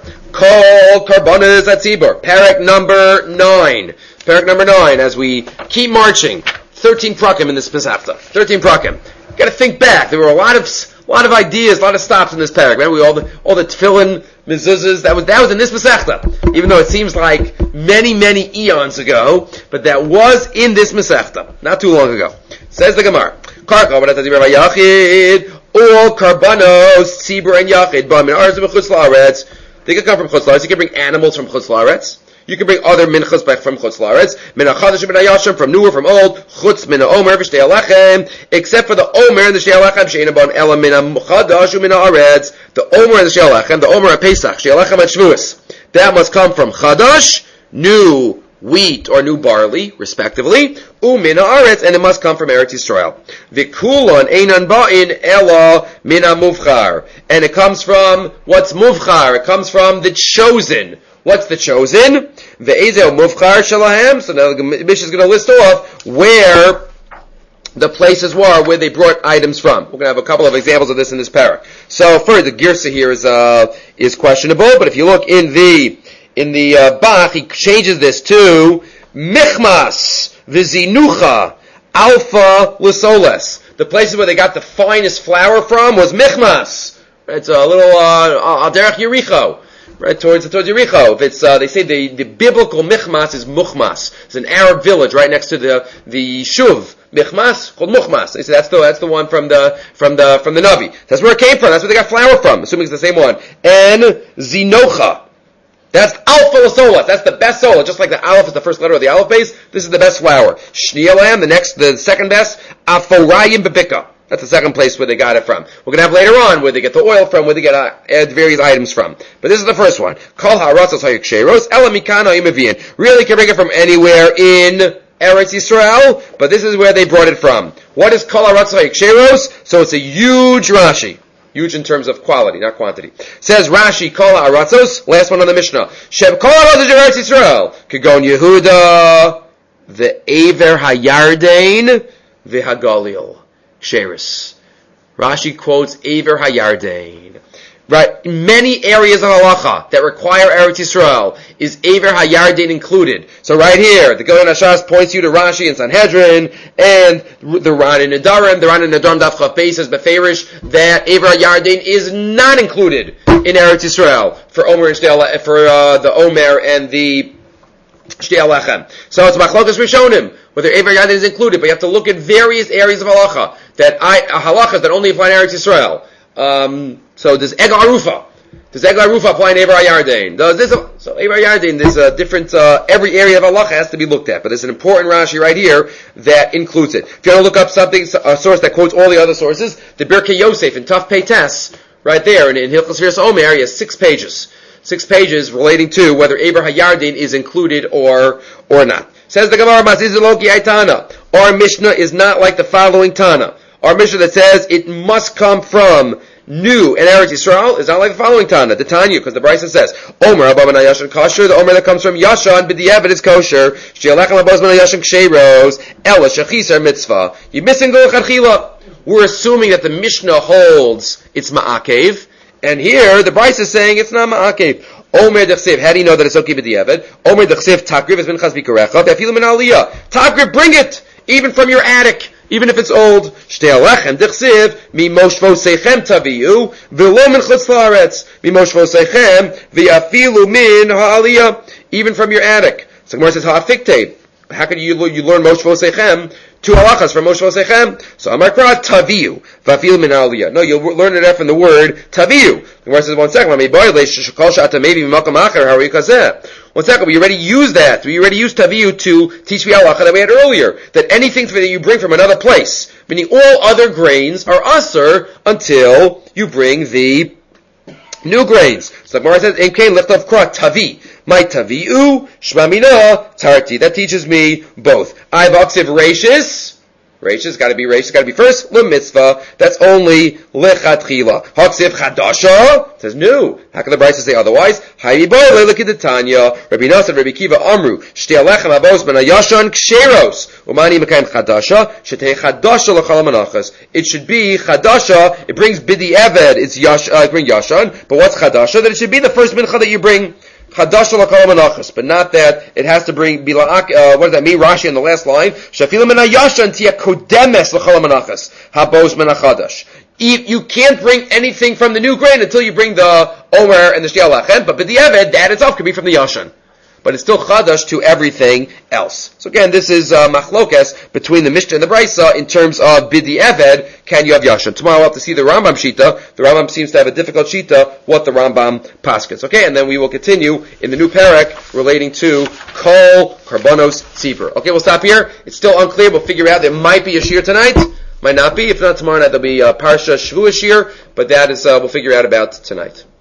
Kol Karbonas Atzibur, parak number nine. Parak number nine, as we keep marching. Thirteen prakim in this Pesachta. Thirteen prakim. You gotta think back. There were a lot of a lot of ideas, a lot of stops in this parak. Remember, we all the all the tefillin, mezuzahs, that was that was in this Masechta. Even though it seems like many, many eons ago, but that was in this Masechta, not too long ago. Says the Gemara, Karka, what does he Yachid? All karbanos, tzibur and yachid, but min arz v'chutz la'aretz. They can come from chutz la'aretz. You can bring animals from chutz la'aretz. You can bring other minchas back from chutz la'aretz. Min ha'chadash min ha'yashim, from newer, from old. Chutz min ha'omer v'shtei alechem. Except for the omer and the shtei alechem, she'ena bon ela min ha'chadash u'min ha'aretz. The omer and the shtei alechem, the omer and Pesach, shtei alechem and shvuas. That must come from chadash, new wheat or new barley, respectively, u'min ha'aretz, and it must come from Eretz Yisrael. V'kulon einan ba'in ela min ha'muvchar, and it comes from what's muvchar. It comes from the chosen. What's the chosen? Ve'ezeh muvchar shalahem. So now the Mishnah is going to list off where the places were where they brought items from. We're going to have a couple of examples of this in this parak. So first, the girsa here is uh, is questionable, but if you look in the In the uh, Bach, he changes this to Michmas, Vizinucha, Alpha, Lisoles. The places where they got the finest flour from was Michmas. It's a little uh, Alderech Yericho, right towards towards Yericho. If it's uh, they say the, the biblical Michmas is Muchmas. It's an Arab village right next to the the Shuv. Michmas called Muchmas. They say that's the that's the one from the from the from the Navi. That's where it came from. That's where they got flour from. Assuming it's the same one. And Zinocha. That's Alpha Lasola. That's the best sola. Just like the Aleph is the first letter of the Aleph base, this is the best flour. Shneelam, the next, the second best, Aforayim Bebika. That's the second place where they got it from. We're going to have later on where they get the oil from, where they get uh, add various items from. But this is the first one. Kol ha'aratzos ha'yiksheros, ela mikana imavian. Really can bring it from anywhere in Eretz Yisrael, but this is where they brought it from. What is Kol ha'aratzos ha'yiksheros? So it's a huge Rashi. Huge in terms of quality, not quantity. Says Rashi, Kol Ha'aratzos, last one on the Mishnah. Sheb Kol Ha'aratzos Eretz Yisrael, Kagon Yehuda, Ve'ever Hayardain, Ve'hagalil. Ksheris. Rashi quotes Aver Hayardain. Right, many areas of halacha that require Eretz Yisrael is Aver Hayardain included. So right here, the Gaon Hashas points you to Rashi and Sanhedrin, and the Ran and Nadarim, the Ran and Nadarim Daf Chaf Beis says Beferish that Aver Hayardain is not included in Eretz Yisrael for Omer and Shtei, for uh, the Omer and the Shtei Alechem. So it's Machlokas Rishonim whether Aver Hayardain is included, but you have to look at various areas of halacha that I uh, halachas that only apply in Eretz Yisrael. Um, so does Eg Arufa? Does Eg Arufa apply in Ever Hayardain? Does this? So Ever Hayardain, there's a different. Uh, every area of halacha has to be looked at, but there's an important Rashi right here that includes it. If you want to look up something, a source that quotes all the other sources, the Birkei Yosef in Taf Pei Tes, right there in, in Hilchos Viras Omer, he has six pages, six pages relating to whether Ever Hayardain is included or or not. Says the Gemara, Maziziloki Aitana. Our Mishnah is not like the following Tana. Our Mishnah that says it must come from new and Eretz Yisrael is not like the following Tana, the Tanya, because the Brisa says, Omer abba mana yashan kosher, the Omer that comes from Yashan, b'diavad is kosher, sh'yalechem abos mana yashan ksheiros, ela shechisar mitzvah. You're missing the Chachila. We're assuming that the Mishnah holds it's ma'akev, and here the Brisa is saying it's not ma'akev. Omer dechsev, how do you know that it's okay b'diavad? Omer dechsev takriv es minchas b'karecha, ve'afilu min aliyah. Takriv, bring it, even from your attic. Even if it's old, Shtei Alechem dichsiv mi moshvoseichem taviu v'lo min chutz la'aretz mi moshvoseichem v'afilu min ha'aliyah, even from your attic. So Gemara says ha'afikte. How could you you learn moshvoseichem two halachas from moshvoseichem? So Amar Kra taviu v'afilu min ha'aliyah. No, you'll learn it from the word taviu. Gemara says one second. Kol shata maybe mimakam acher how are you kazeh? One second, we already used that. We already used taviu to teach the halacha that we had earlier. That anything that you bring from another place, meaning all other grains, are asur until you bring the new grains. So the Gemara says, "Em kain lichtav kra tavi." My taviu shmamina tarti. That teaches me both. I've oxiv rashis. Rashis got to be rashis. Got to be first le mitzvah. That's only lechatchila. Hoksiv chadasha says new. How can the Brisa say otherwise? Hayri boile lekidetanya. Rabbi Nassan, Rabbi Kiva Amru. Shtei alechem abos ben ayashan ksheros. Umani mekayim chadasha. Shetei chadasha l'chal manachas. It should be chadasha. It brings bidi eved. It's yash. Uh, bring yashan. But what's chadasha? That it should be the first mincha that you bring. Chadasha l'kol manachas, but not that it has to bring bila'ak. Uh, what does that mean? Rashi in the last line. Shafilu min hayashan tia kodemes l'kol manachas habos min hachadash. You can't bring anything from the new grain until you bring the omer and the shtei alechem. But b'diavad, that itself could be from the yashan. But it's still chadash to everything else. So again, this is uh, machlokas between the Mishnah and the Brisa in terms of bidi eved. Can you have yashan? Tomorrow we'll have to see the Rambam shita. The Rambam seems to have a difficult shita. What the Rambam paskins. Okay, and then we will continue in the new parak relating to kol karbonos tzibur. Okay, we'll stop here. It's still unclear. We'll figure out there might be a shir tonight. Might not be. If not tomorrow night, there'll be a parsha shvuah shir. But that is uh, we'll figure out about tonight.